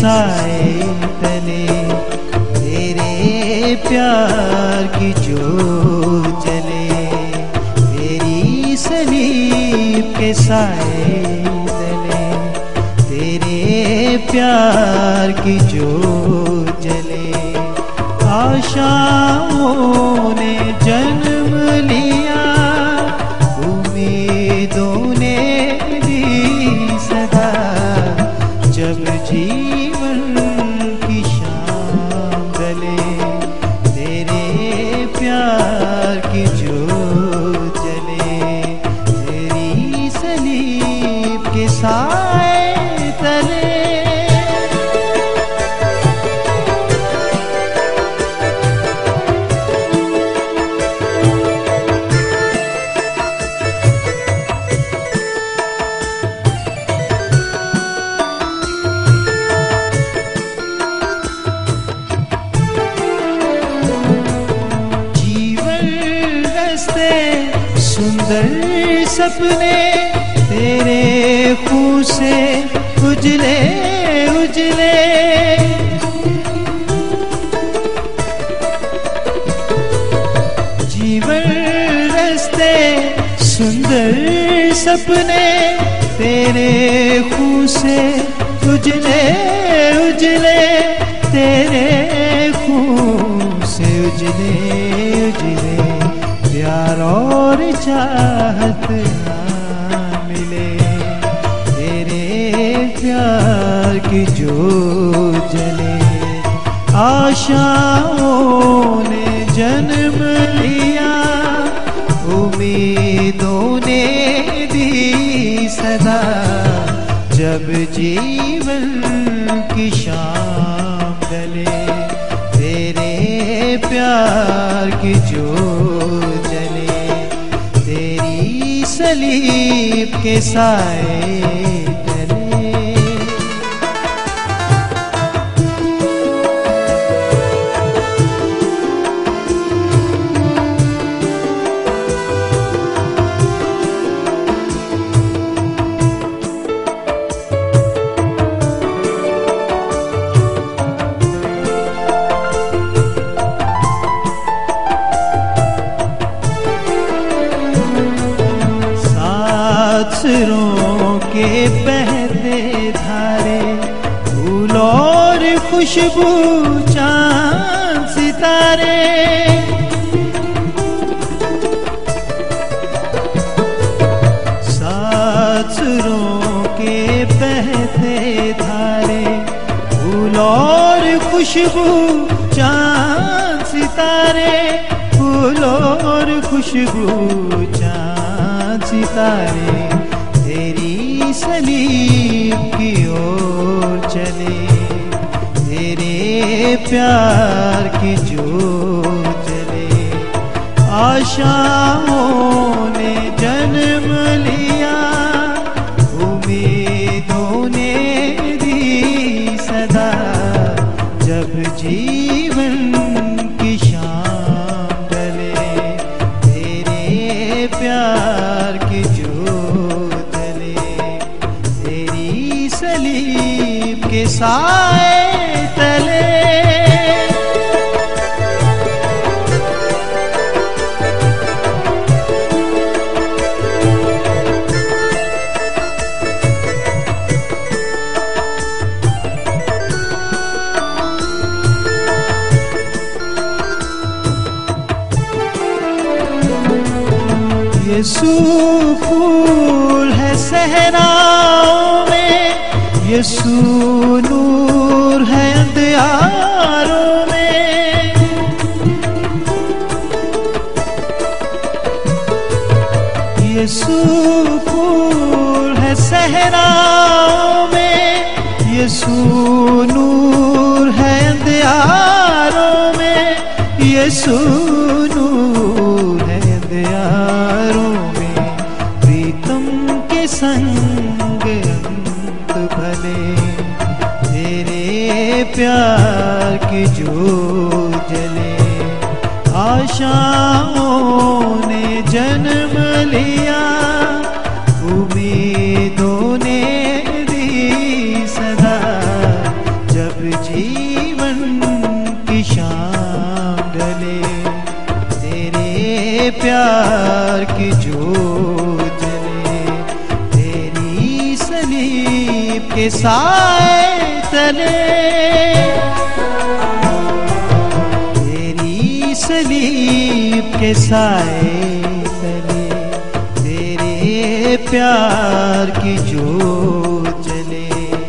साए तले, तेरे प्यार की जो जले, तेरी सलीब के साए तले, तेरे प्यार की जो जले। आशाओं ने जन्म लिया, उम्मीदों ने दी सदा, जब जीवन की शाम ढले, तेरे प्यार की जो जले, तेरी सलीब के साए तले। सुंदर सपने तेरे खून से उजले उजले, जीवन रस्ते सुंदर सपने तेरे खून से उजले उजले, तेरे खून से उजले उजले। प्यार और चाहत ना मिले, तेरे प्यार की जो जले। आशाओं ने जन्म लिया, उम्मीदों ने दी सदा, जब जीवन की शाम ढले, तेरे प्यार की जो जले, तेरी सलीब के साए तले। सिरों के बहते धारे, फूल और खुशबू चांद सितारे, सात सुरों के बहते धारे, फूल और खुशबू चांद सितारे, फूल और खुशबू चांद सितारे, तेरी सलीब की ओर चले, तेरे प्यार की जो जले। आशाओं ने जन्म लिया, उम्मीदों ने दी सदा, जब जीवन की शाम ढले, तेरे प्यार की जो सलीब के साए तले। यीशु फूल है सहराओं में, यीशु नूर है अंधियारों में, यीशु फूल है सहराओं में, यीशु नूर है अंधियारों में, यीशु नूर है अंधियारों में। प्रीतम के संग अंत भले, तेरे प्यार की जो जले। आशाओं ने जन्म लिया, उम्मीदों ने दी सदा, के साए तले, तेरी सलीब के साए तले, तेरे प्यार की जोत जले।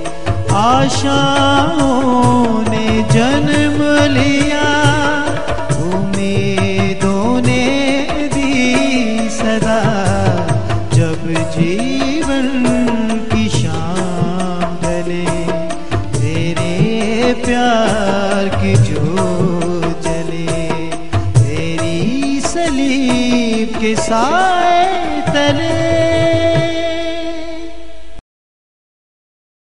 आशाओं ने जन्म लिया, उम्मीदों ने दी सदा, जब जीवन की शाम ढले, तेरे प्यार की जोत जले, तेरी सलीब के साए तले।